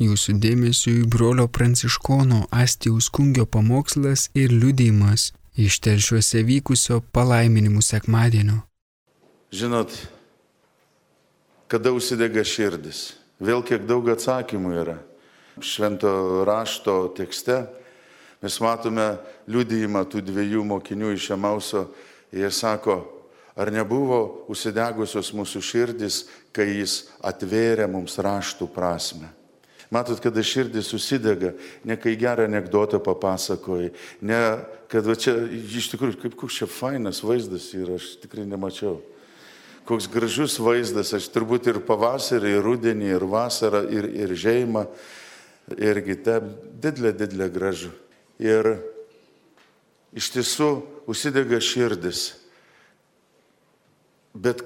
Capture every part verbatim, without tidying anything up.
Jūsų dėmesiui brolio Pranciškono Astijaus Kungio pamokslas ir liudijimas iš Telšiuose vykusio palaiminimų sekmadienio. Žinot, kada užsidega širdis, vėl kiek daug atsakymų yra. Švento rašto tekste mes matome liudijimą tų dviejų mokinių iš Emauso. Jie sako, ar nebuvo užsidegusios mūsų širdis, kai jis atvėrė mums raštų prasme. Matot, kada širdis susidega, ne kai gerą anekdotą papasakoji, ne kad va čia, iš tikrųjų, kaip koks čia fainas vaizdas yra, aš tikrai nemačiau. Koks gražus vaizdas, aš turbūt ir pavasarį, ir rudenį, ir vasarą, ir, ir žiemą, irgi te didelė, didelė gražu. Ir iš tiesų užsidega širdis. Bet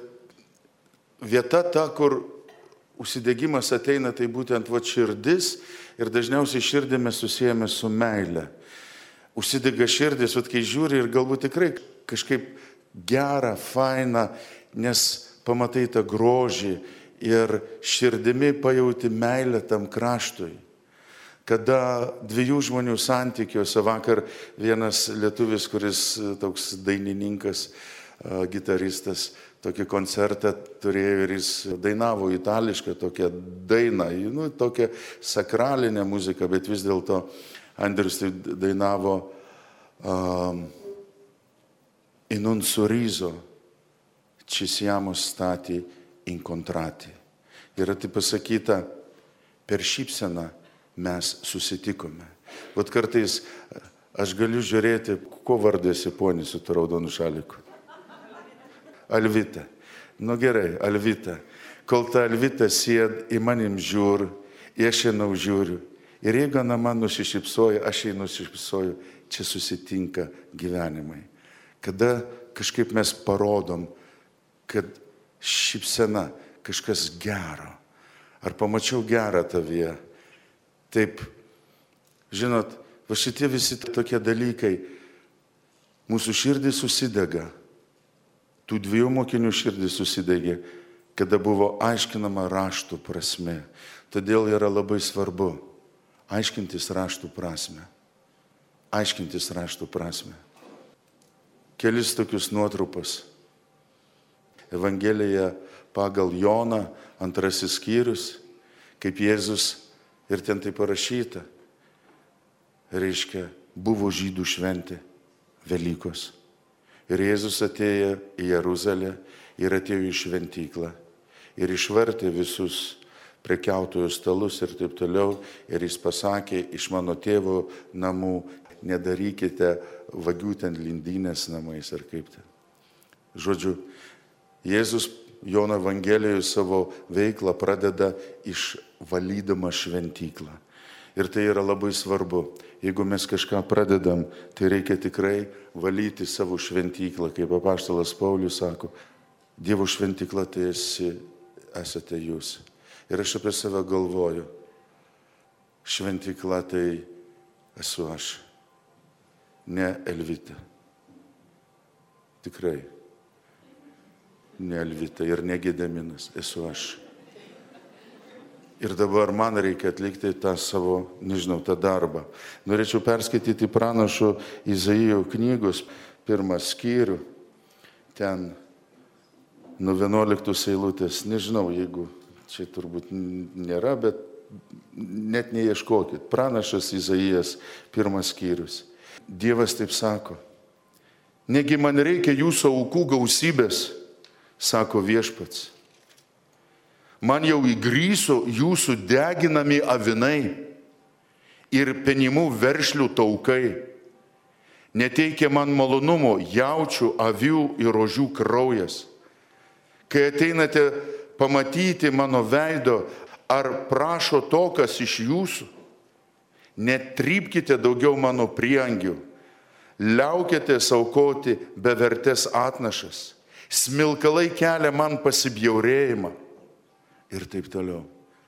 vieta ta, kur užsidegimas ateina, tai būtent va širdis ir dažniausiai širdį mes susijame su meile. Užsidega širdis, va kai žiūri ir galbūt tikrai kažkaip gera, faina, nes pamatai tą grožį ir širdimi pajauti meilę tam kraštui. Kada dviejų žmonių santykiuose, vakar vienas lietuvis, kuris toks dainininkas, gitaristas, tokį koncertą turėjo ir jis dainavo itališką tokią dainą, nu, tokią sakralinę muziką, bet vis dėlto Andrius tai dainavo um, in un sorriso ci siamo stati incontrati. Yra tai pasakyta, per šypseną mes susitikome. Vat kartais aš galiu žiūrėti, ko vardėsi ponį su tu raudonu šaliku. Alvita. Nu gerai, Alvita. Kol ta Alvita sėd, į manim žiūr, aš ją žiūriu. Ir jeigu ana man nusišypsoja, aš jai nusišypsoju, čia susitinka gyvenimai. Kada kažkaip mes parodom, kad šypsena kažkas gero. Ar pamačiau gerą tavyje? Taip, žinot, va šitie visi tokie dalykai, mūsų širdis susidega. Tų dviejų mokinių širdis susidegė, kada buvo aiškinama raštų prasme. Todėl yra labai svarbu aiškintis raštų prasme. Aiškintis raštų prasme. Kelis tokius nuotrupas. Evangelija pagal Joną, antrasis skyrius, kaip Jėzus, ir ten tai parašyta, reiškia, buvo žydų šventė, Velykos. Ir Jėzus atėjo į Jeruzalę ir atėjo į šventyklą ir išvartė visus prekiautojų stalus ir taip toliau. Ir jis pasakė, iš mano tėvo namų nedarykite vagių ten lindynės namais ar kaip ten. Žodžiu, Jėzus Jono Evangelijoje savo veiklą pradeda išvalydama šventyklą. Ir tai yra labai svarbu. Jeigu mes kažką pradedam, tai reikia tikrai valyti savo šventyklą. Kaip apaštalas Paulius sako, Dievo šventykla tai esi, esate jūs. Ir aš apie save galvoju, šventykla tai esu aš, ne Elvita. Tikrai. Ne Elvita ir ne Gediminas, esu aš. Ir dabar man reikia atlikti tą savo, nežinau, tą darbą. Norėčiau perskaityti pranašo Izaijo knygos pirmą skyrių. Ten nuo vienuoliktos eilutės. Nežinau, jeigu čia turbūt nėra, bet net neieškokit. Pranašas Izaijas, pirmas skyrius. Dievas taip sako, negi man reikia jūsų aukų gausybės, sako viešpats. Man jau įgryso jūsų deginami avinai ir penimų veršlių taukai. Neteikia man malonumo jaučių, avių ir ožių kraujas. Kai ateinate pamatyti mano veido, ar prašo to, kas iš jūsų, netrypkite daugiau mano prieangių. Liaukite saukoti bevertės atnašas. Smilkalai kelia man pasibjaurėjimą. Ir taip toliau.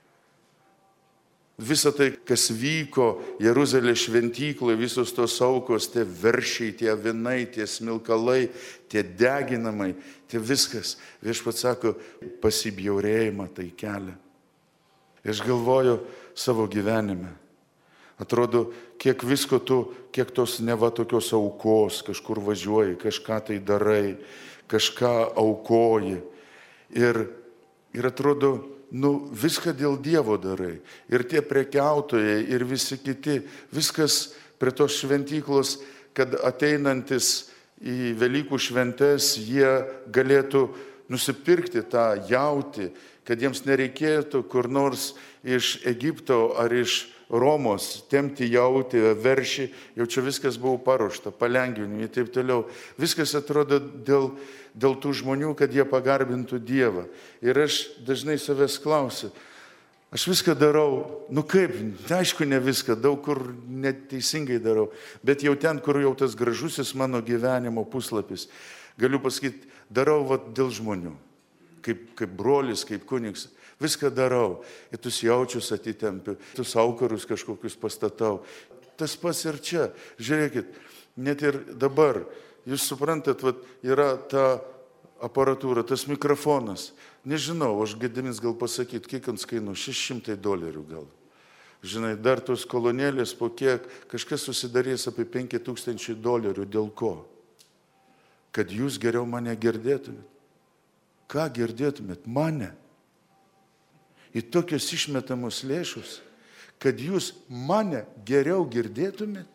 Visa tai, kas vyko Jeruzalės šventykloje, visos tos aukos, tie veršiai, tie avinai, tie smilkalai, tie deginamai, tie viskas, viešpats sako, pasibjaurėjimą tai kelia. Aš galvoju, savo gyvenime. Atrodo, kiek visko tu, kiek tos neva tokios aukos, kažkur važiuoji, kažką tai darai, kažką aukoji. Ir, ir atrodo, nu, viską dėl Dievo darai. Ir tie prekiautojai, ir visi kiti, viskas prie tos šventyklos, kad ateinantis į Velykų šventes, jie galėtų nusipirkti tą jautį, kad jiems nereikėtų kur nors iš Egipto ar iš Romos temti jautį, veršį, jau čia viskas buvo paruošta, palengvinimai ir taip toliau. Viskas atrodo dėl, dėl tų žmonių, kad jie pagarbintų Dievą. Ir aš dažnai savęs klausiu, aš viską darau, nu kaip, aišku, ne viską, daug kur neteisingai darau, bet jau ten, kur jau tas gražusis mano gyvenimo puslapis, galiu pasakyti, darau vat, dėl žmonių, kaip, kaip brolis, kaip kunigs. Viską darau, ir tus jaučius atitempiu, tus aukarus kažkokius pastatau. Tas pats ir čia. Žiūrėkit, net ir dabar, jūs suprantat, vat, yra ta aparatūra, tas mikrofonas. Nežinau, aš gėdimis gal pasakyti, kiek ant kainų, šeši šimtai dolerių gal. Žinai, dar tos kolonėlės po kiek, kažkas susidarys apie penki tūkstančiai dolerių. Dėl ko? Kad jūs geriau mane girdėtumėt. Ką girdėtumėt? Mane. Į tokius išmetamus lėšus, kad jūs mane geriau girdėtumėt?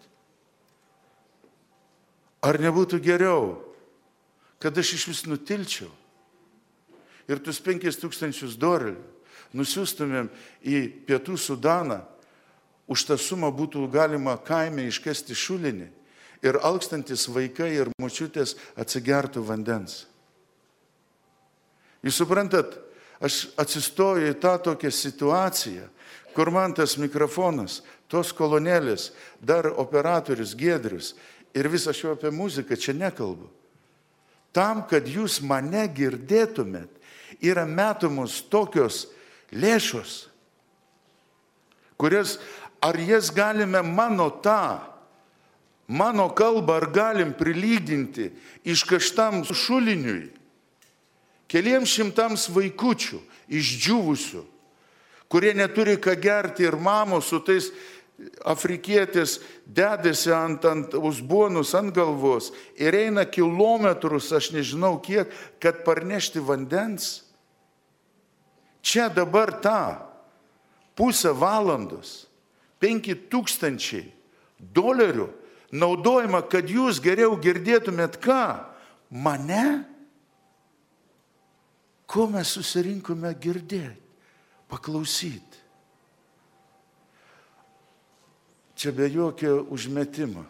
Ar nebūtų geriau, kad aš iš vis nutilčiau ir tuos penkis tūkstančius dolerių nusiųstumėm į Pietų Sudaną, už tą sumą būtų galima kaime iškasti šulinį ir alkstantis vaikai ir močiutės atsigertų vandens. Jūs suprantat, aš atsistoju į tą tokią situaciją, kur man tas mikrofonas, tos kolonėlės, dar operatorius Giedrius ir visą šio apie muziką čia nekalbu. Tam, kad jūs mane girdėtumėt, yra metamos tokios lėšos, kurias, ar jas galime mano tą, mano kalbą, ar galim prilyginti iškaštam šuliniui, keliems šimtams vaikučių išdžiūvusių, kurie neturi ką gerti ir mamos su tais afrikietės dedasi ant, ant uzbonus, ant galvos ir eina kilometrus, aš nežinau kiek, kad parnešti vandens. Čia dabar tą pusę valandos, penki tūkstančiai dolerių naudojama, kad jūs geriau girdėtumėt ką? Mane? Ko mes susirinkome girdėti, paklausyti? Čia be jokio užmetimo.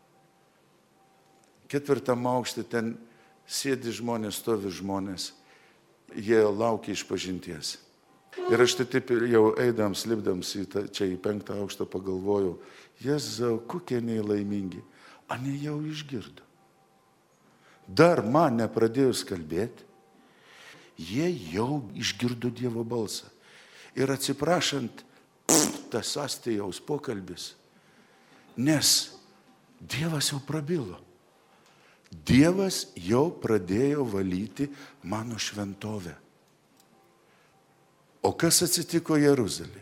Ketvirtam aukšte ten sėdi žmonės, stovi žmonės, jie laukia išpažinties. Ir aš tai taip jau eidams, lipdams į tą, čia į penktą aukštą pagalvojau, Jėzau, kokie neįlaimingi, a ne jau išgirdo. Dar man nepradėjus kalbėti, jie jau išgirdo Dievo balsą. Ir atsiprašant, pff, tas Astijaus pokalbis, nes Dievas jau prabilo. Dievas jau pradėjo valyti mano šventovę. O kas atsitiko Jeruzalėje?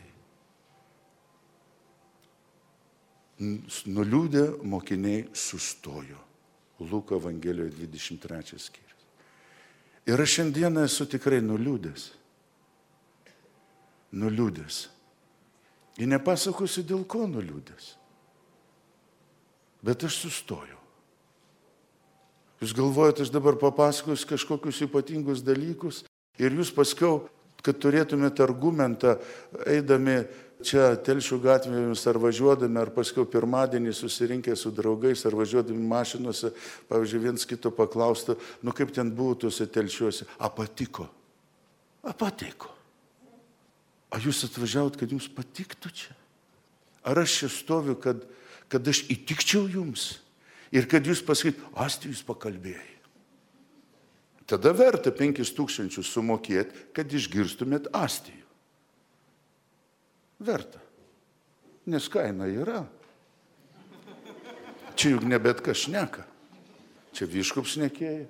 Nuliūdę mokiniai sustojo. Luko Evangelijoje dvidešimt trečias skyrius. Ir aš šiandieną esu tikrai nuliūdęs. Nuliūdęs. Ir nepasakosiu, dėl ko nuliūdęs. Bet aš sustojau. Jūs galvojate, aš dabar papasakosiu kažkokius ypatingus dalykus ir jūs paskiau, kad turėtumėte argumentą, eidami čia Telšių gatvėmis ar važiuodami, ar paskiau pirmadienį susirinkę su draugais, ar važiuodami mašinuose, pavyzdžiui, viens kito paklausta, nu kaip ten buvo tuose Telšiuose, a patiko, a patiko. A jūs atvažiavot, kad jums patiktų čia? Ar aš čia stoviu, kad, kad aš įtikčiau jums? Ir kad jūs pasakyt, Astijus pakalbėjai. Tada verta penkis tūkstančius sumokėti, kad išgirstumėt Astijų. Verta. Nes kaina yra. Čia juk ne bet kas šneka. Čia vyškups šnekėjo.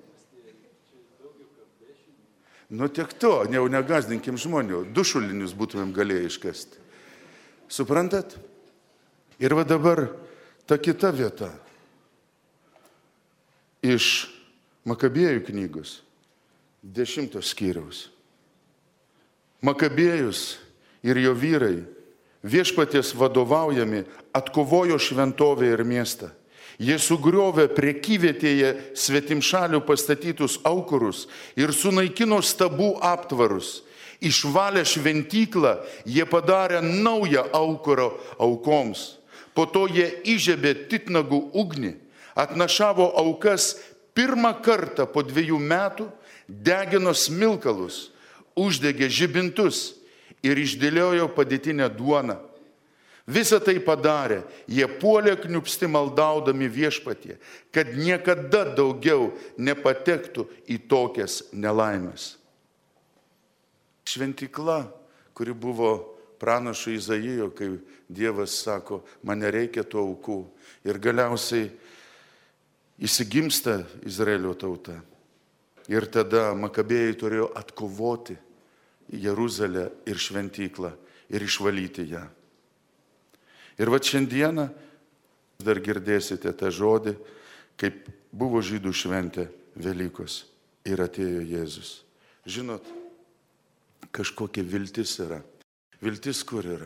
Nu tiek to, jau negazdinkim žmonių. Du šulinius būtumėm galėję iškasti. Suprantat? Ir va dabar ta kita vieta iš Makabėjų knygos, dešimtos skyriaus. Makabėjus ir jo vyrai, viešpaties vadovaujami, atkovojo šventovę ir miestą. Jie sugriovė prekyvietėje svetimšalių pastatytus aukurus ir sunaikino stabų aptvarus. Išvalę šventyklą, jie padarė naują aukuro aukoms. Po to jie įžiebė titnagų ugnį, atnašavo aukas pirmą kartą po dviejų metų, degino smilkalus, uždegė žibintus ir išdėliojo padėtinę duoną. Visą tai padarė, jie puolė kniupsti maldaudami viešpatie, kad niekada daugiau nepatektų į tokias nelaimės. Šventykla, kuri buvo pranašo Izaijo, kai Dievas sako, man nereikia tų aukų. Ir galiausiai įsigimsta Izraelio tauta. Ir tada Makabėjai turėjo atkovoti Jeruzalę ir šventyklą ir išvalyti ją. Ir va šiandieną dar girdėsite tą žodį, kaip buvo žydų šventė Velykos ir atėjo Jėzus. Žinot, kažkokia viltis yra. Viltis kur yra?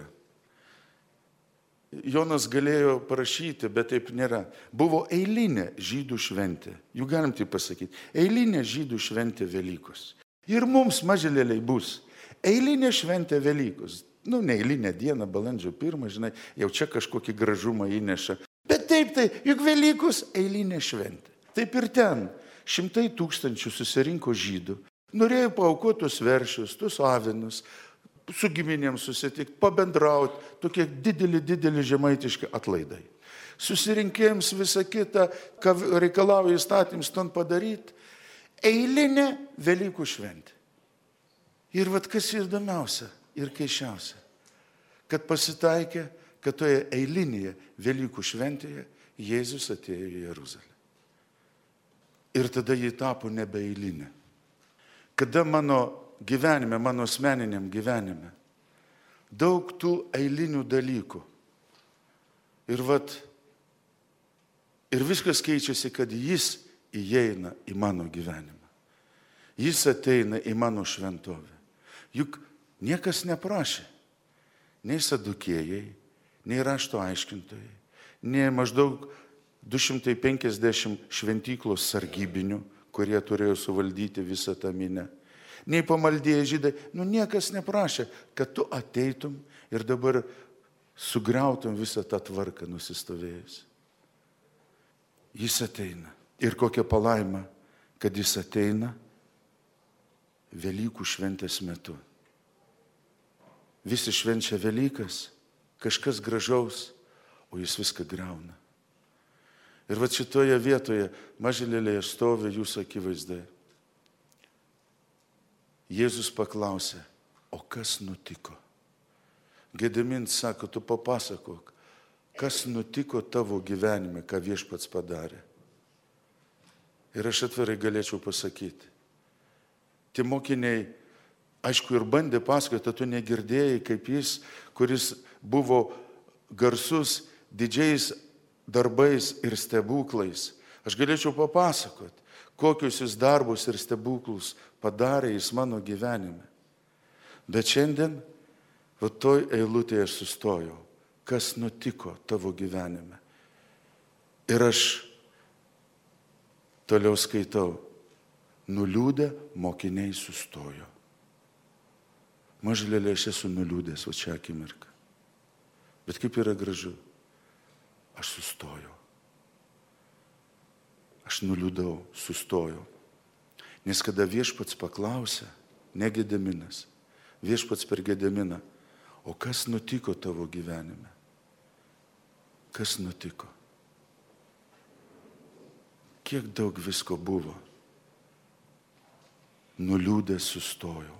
Jonas galėjo parašyti, bet taip nėra. Buvo eilinė žydų šventė. Juk galim tai pasakyti. Eilinė žydų šventė Velykos. Ir mums maželėliai bus. Eilinė šventė Velykos. Nu, ne eilinė diena, balandžio pirmą, žinai, jau čia kažkokį gražumą įneša. Bet taip tai, juk Velykos eilinė šventė. Taip ir ten. Šimtai tūkstančių susirinko žydų. Norėjo paaukoti tuos veršius, tuos avinus, su giminėms susitikti, pabendrauti, tokie dideli, dideli žemaitiški atlaidai. Susirinkėjams visą kitą, ką reikalauja įstatymus ten padaryti, eilinė Velykų šventė. Ir vat kas įdomiausia ir keiščiausia, kad pasitaikė, kad toje eilinėje Velykų šventėje Jėzus atėjo į Jeruzalę. Ir tada jį tapo nebe eilinė. Kada mano gyvenime, mano asmeniniam gyvenime, daug tų eilinių dalykų. Ir vat, ir viskas keičiasi, kad jis įeina į mano gyvenimą. Jis ateina į mano šventovę. Juk niekas neprašė. Nei sadukėjai, nei rašto aiškintojai, nei maždaug du šimtai penkiasdešimt šventyklos sargybinių, kurie turėjo suvaldyti visą tą minę. Nei pamaldėję žydai, nu niekas neprašė, kad tu ateitum ir dabar sugriautum visą tą tvarką nusistovėjus. Jis ateina. Ir kokia palaima, kad jis ateina Velykų šventės metu. Visi švenčia Velykas, kažkas gražaus, o jis viską griauna. Ir va šitoje vietoje mažylėlėje stovi jūsų akivaizdai. Jėzus paklausė, o kas nutiko? Gedimint sako, tu papasakok, kas nutiko tavo gyvenime, ką viešpats padarė. Ir aš atvirai galėčiau pasakyti. Tie mokiniai, aišku, ir bandė pasakoti, tu negirdėjai, kaip jis, kuris buvo garsus didžiais darbais ir stebuklais. Aš galėčiau papasakoti, kokius jis darbus ir stebuklus padarė jis mano gyvenime. Bet šiandien, va toj eilutėje aš sustojau. Kas nutiko tavo gyvenime? Ir aš toliau skaitau. Nuliūdę mokiniai sustojo. Mažylėlė, aš esu nuliūdęs, va čia akimirką. Bet kaip yra gražu. Aš sustojau. Aš nuliūdau, sustojau. Nes kada viešpats paklausė, ne Gediminas, viešpats per Gediminą, o kas nutiko tavo gyvenime? Kas nutiko? Kiek daug visko buvo. Nuliūdęs sustojau.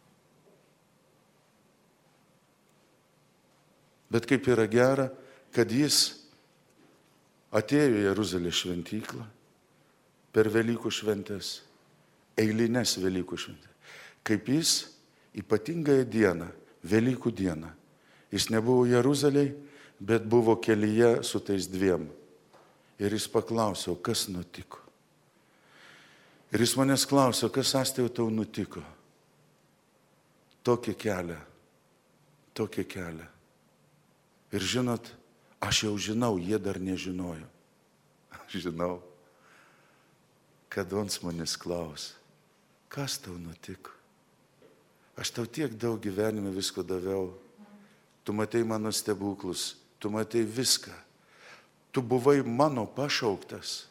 Bet kaip yra gera, kad jis atėjo į Jeruzalės šventyklą per Velykų šventės, eilinės Velykų šventės. Kaip jis ypatingąją dieną, Velykų dieną, Jis nebuvo Jeruzalėje, bet buvo kelyje su tais dviem. Ir jis paklausė, kas nutiko. Ir jis manęs klausė, kas Astijau tau nutiko. Tokį kelią, tokį kelią. Ir žinot, aš jau žinau, jie dar nežinojo. Aš žinau, kad ons manęs klausė, kas tau nutiko. Aš tau tiek daug gyvenime visko daviau. Tu matei mano stebuklus, tu matei viską. Tu buvai mano pašauktas.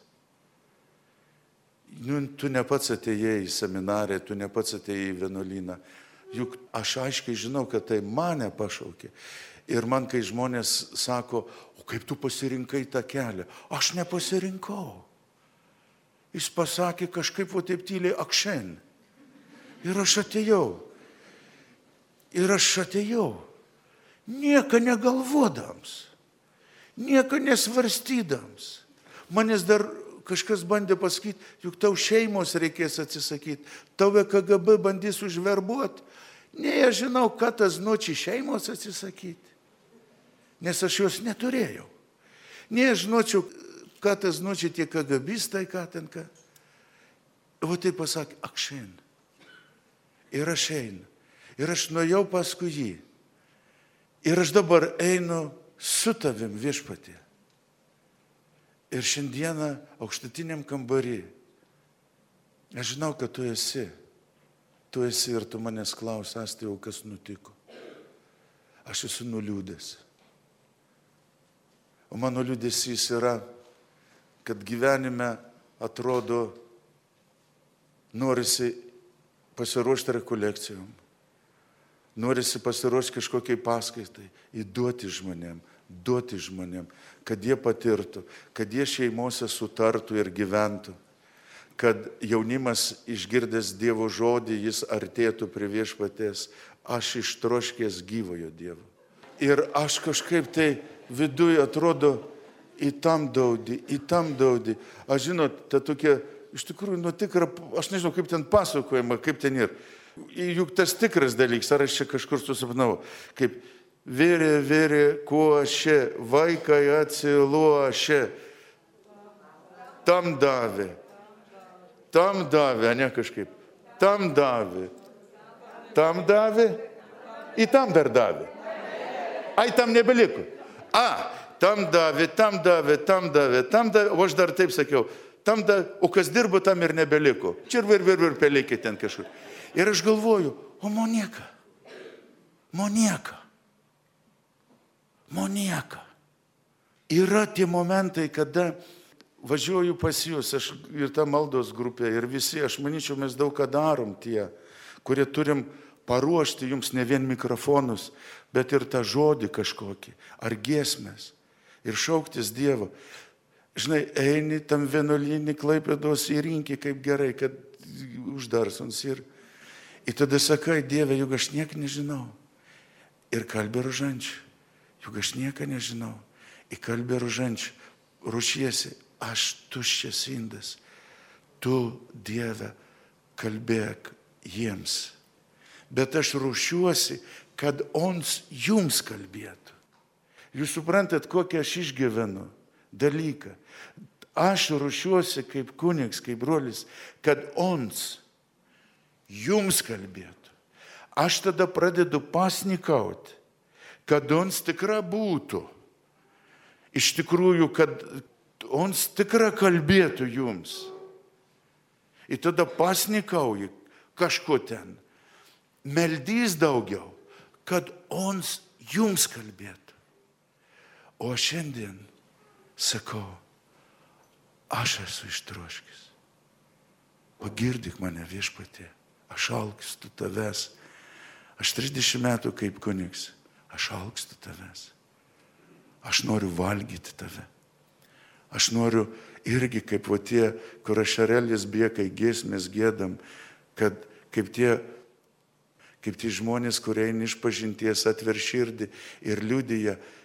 Nu, tu ne pats atėjai į seminarę, tu ne pats atėjai į vienuolyną. Juk aš aiškiai žinau, kad tai mane pašaukė. Ir man, kai žmonės sako, o kaip tu pasirinkai tą kelią? Aš nepasirinkau. Jis pasakė kažkaip o taip tyliai akšen. Ir aš atėjau. Ir aš atėjau. Nieko negalvodams. Nieko nesvarstydams. Manęs dar kažkas bandė pasakyti, juk tau šeimos reikės atsisakyti. Tave K G B bandys užverbuoti. Ne, aš žinau, kad tas nuočiai šeimos atsisakyti. Nes aš jos neturėjau. Ne, aš žinočiau, kad tas nuočiai tie kagabistai, ką ten ką. O tai pasakė, akšen. Ir aš einu. Ir aš nuėjau paskui jį. Ir aš dabar einu su tavim viešpatie. Ir šiandieną aukštutiniam kambarį. Aš žinau, kad tu esi. Tu esi ir tu manęs klaus, Astijau, kas nutiko. Aš esu nuliūdęs. O mano liūdesys yra, kad gyvenime atrodo norisi pasiruošti rekolekcijom. Norisi pasiruošti kažkokiai paskaitai, įduoti žmonėm, duoti žmonėm, kad jie patirtų, kad jie šeimose sutartų ir gyventų, kad jaunimas išgirdęs Dievo žodį, jis artėtų prie viešpaties, aš ištroškęs gyvojo Dievo. Ir aš kažkaip tai viduje atrodo į tam daudį, į tam daudį. Aš žinot, ta tokia, iš tikrųjų, nu tikra, aš nežinau, kaip ten pasakojama, kaip ten yra. Juk tas tikras dalykas, ar aš čia kažkur susapnau, kaip vėrė, vėrė, košė, vaikai atsilošė, tam davė, tam davė, ne kažkaip, tam davė, tam davė, į tam dar davė. Ai, tam nebeliko. A, tam davė, tam davė, tam davė, tam davė, o aš dar taip sakiau, tam davė, o kas dirbo, tam ir nebeliko. Čia ir vir, vir, vir, pelėkė ten kažkur. Ir aš galvoju, o Monika, Monika, Monika. Yra tie momentai, kada važiuoju pas jūs, aš ir ta maldos grupė, ir visi, aš manyčiau, mes daug ką darom tie, kurie turim paruošti jums ne vien mikrofonus, bet ir tą žodį kažkokį, ar giesmės, ir šauktis Dievo. Žinai, eini tam vienuolinį Klaipėdos įrinkį, kaip gerai, kad uždarsons ir... Ir tada sakai, Dieve, juk aš nieką nežinau. Ir kalbė rožančių, juk aš nieką nežinau. Ir kalbė rožančių, ruošiesi, aš tuščias indas. Tu, Dieve, kalbėk jiems. Bet aš ruošiuosi, kad ons jums kalbėtų. Jūs suprantat, kokią aš išgyvenu dalyką. Aš ruošiuosi kaip kunigs, kaip brolis, kad ons jums kalbėtų. Aš tada pradedu pasnikauti, kad ons tikra būtų. Iš tikrųjų, kad ons tikra kalbėtų jums. Ir tada pasnikauji kažko ten. Meldys daugiau, kad ons jums kalbėtų. O šiandien sakau, aš esu ištroškęs. Pagirdyk mane viešpatie. Aš alkstu tavęs. Aš trisdešimt metų kaip kunigs. Aš alkstu tavęs. Aš noriu valgyti tave. Aš noriu irgi kaip va tie, kur ašarelis bėga, giesmės gėdam, kad kaip tie, kaip tie žmonės, kurie eina iš pažinties, atver širdį ir liudija,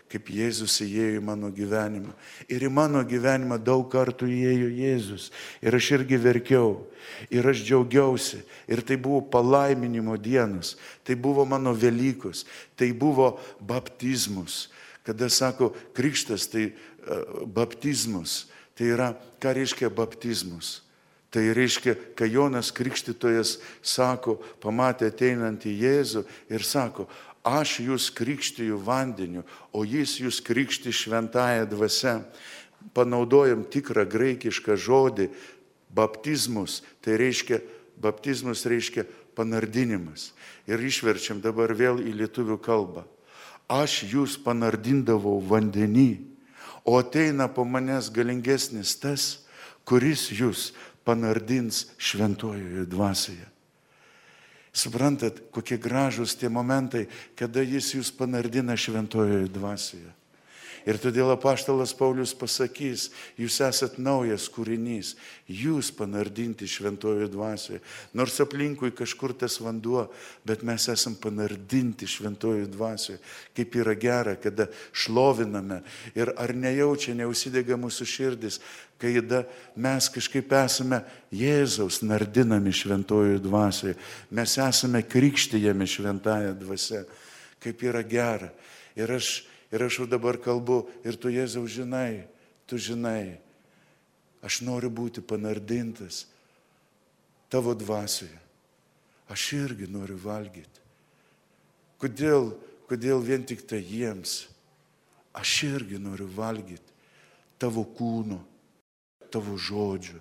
kaip Jėzus įėjo į mano gyvenimą. Ir į mano gyvenimą daug kartų įėjo Jėzus. Ir aš irgi verkiau. Ir aš džiaugiausi. Ir tai buvo palaiminimo dienos. Tai buvo mano Velykos. Tai buvo baptizmus. Kada sako krikštas, tai uh, baptizmus. Tai yra, ką reiškia baptizmus? Tai reiškia, kai Jonas Krikštytojas sako, pamatė ateinantį Jėzų ir sako, aš jūs krikštiju vandeniu, o jis jūs krikšti šventąja dvasia. Panaudojam tikrą graikišką žodį baptizmus. Tai reiškia, baptizmus reiškia panardinimas. Ir išverčiam dabar vėl į lietuvių kalbą. Aš jūs panardindavau vandenį, o ateina po manęs galingesnis tas, kuris jūs panardins šventojoje dvasioje. Suprantat, kokie gražūs tie momentai, kada jis jūs panardina šventojoje dvasioje. Ir todėl apaštalas Paulius pasakys, jūs esat naujas kūrinys, jūs panardinti šventojoje dvasioje. Nors aplinkui kažkur tas vanduo, bet mes esam panardinti šventojoje dvasioje. Kaip yra gera, kada šloviname ir ar nejaučia, neužsidega mūsų širdis, kai mes kažkaip esame Jėzaus nardinami šventojoje dvasioje. Mes esame krikštijami šventąją dvasią. Kaip yra gera. Ir aš Ir aš jau dabar kalbu, ir tu, Jėzau, žinai, tu žinai, aš noriu būti panardintas tavo dvasioje. Aš irgi noriu valgyti. Kodėl, kodėl vien tik tai jiems? Aš irgi noriu valgyti tavo kūno, tavo žodžių.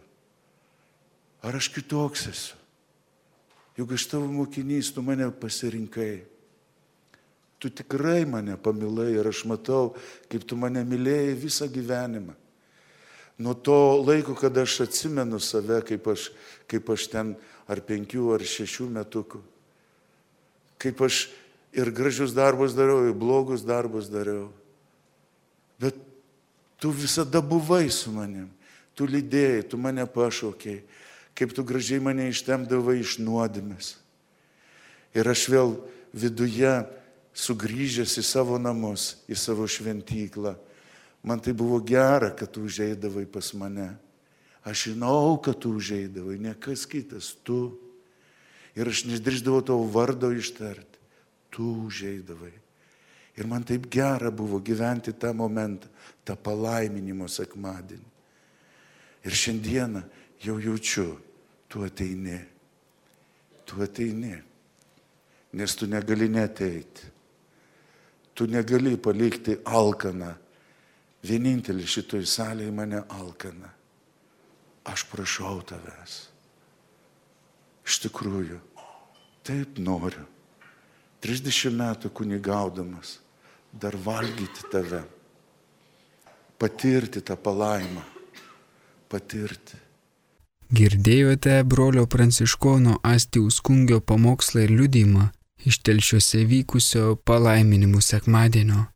Ar aš kitoks esu? Juk aš tavo mokinys, tu mane pasirinkai. Tu tikrai mane pamilai ir aš matau, kaip tu mane mylėjai visą gyvenimą. Nuo to laiko, kada aš atsimenu save, kaip aš, kaip aš ten ar penkių, ar šešių metukų. Kaip aš ir gražius darbus dariau, ir blogus darbus dariau. Bet tu visada buvai su manim. Tu lydėjai, tu mane pašaukei. Kaip tu gražiai mane ištemdavai iš nuodėmės. Ir aš vėl viduje sugrįžęs į savo namus, į savo šventyklą. Man tai buvo gera, kad tu užeidavai pas mane. Aš žinau, kad tu užeidavai, ne kas kitas, tu. Ir aš nedrįsdavau tavo vardo ištarti. Tu užeidavai. Ir man taip gera buvo gyventi tą momentą, tą palaiminimo sekmadienį. Ir šiandieną jau jaučiu, tu ateini. Tu ateini. Nes tu negali neateiti. Tu negali palikti alkaną. Vienintelis šitoj salėje mane alkana. Aš prašau tavęs. Iš tikrųjų, taip noriu. trisdešimt metų kunigaudamas, dar valgyti tave. Patirti tą palaimą. Patirti. Girdėjote brolio Pranciškono Astijaus Kungio pamokslą ir liudijimą iš Telšiuose vykusio palaiminimų sekmadienio.